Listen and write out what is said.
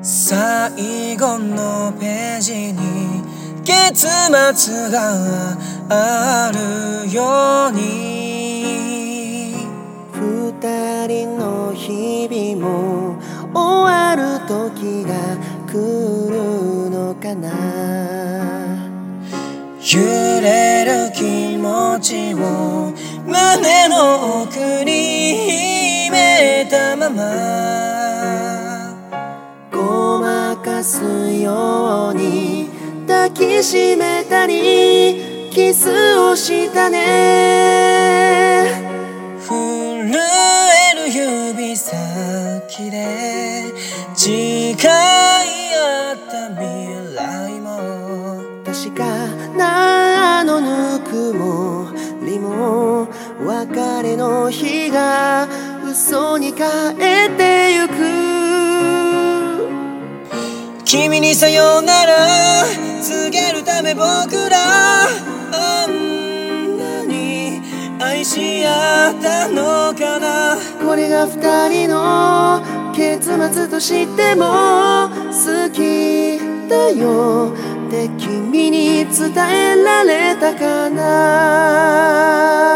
最後のページに結末があるように、 二人の日々も終わる時が来るのかな。 揺れる気持ちを胸の奥に秘めたまま、 ごまかすように抱きしめたりキスをしたね。 震える指先で誓い合った未来も、 確かなあのぬくもりも別れの日が嘘に変えてゆく。 君にさよなら告げるため僕らあんなに愛し合ったのかな。 これが二人の結末としても好きだよって君に伝えられたかな。